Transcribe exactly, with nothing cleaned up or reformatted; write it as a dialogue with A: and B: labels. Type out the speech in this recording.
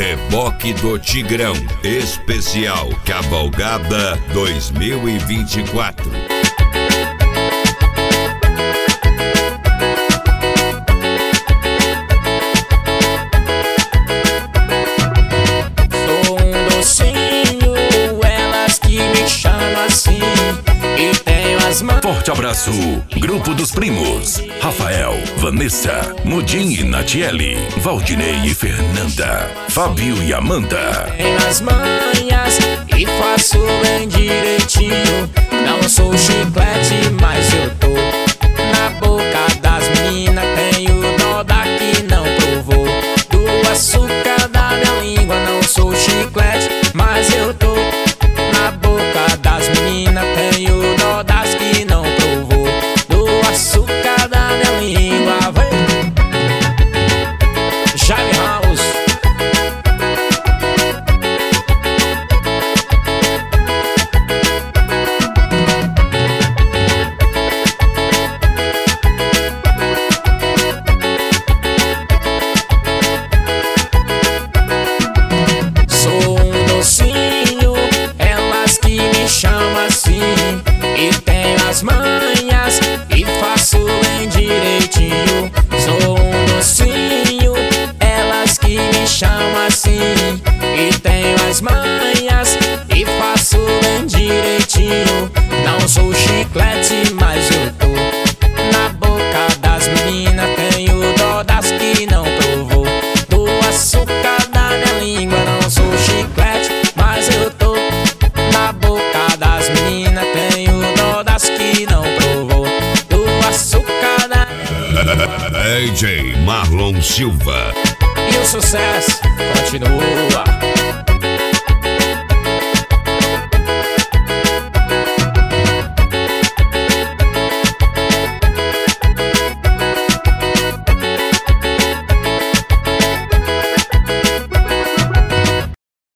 A: Reboque do Tigrão, especial Cavalgada dois mil e vinte e quatro.
B: Sou um docinho, elas que me chamam assim, e tenho as mãos.
C: Forte abraço, Grupo dos Primos. Rafael, Vanessa, Mudim e Natiele, Valdinei e Fernanda, Fábio e Amanda.
B: Tenho as manhas e faço bem direitinho. Não sou chiclete, mas eu tô na boca das meninas. Tenho dó da que não provou do açúcar da minha língua. Não sou chiclete, mas eu tô na boca das meninas. Tenho dó das que não provou do açúcar da minha língua. Vem, Jaime House. Sou um docinho, elas que me chamam assim, e tenho as manhas e faço bem direitinho. Sou um docinho, elas que me chamam assim, e tenho as manhas e faço bem direitinho. Não sou chiclete, mas eu tô na boca das meninas. Tenho dó das que não provou do açúcar da minha língua. Não sou chiclete, mas eu tô na boca das meninas. Tenho dó das que não provou do açúcar da...
A: D J Marlon Silva.
B: E o sucesso continua.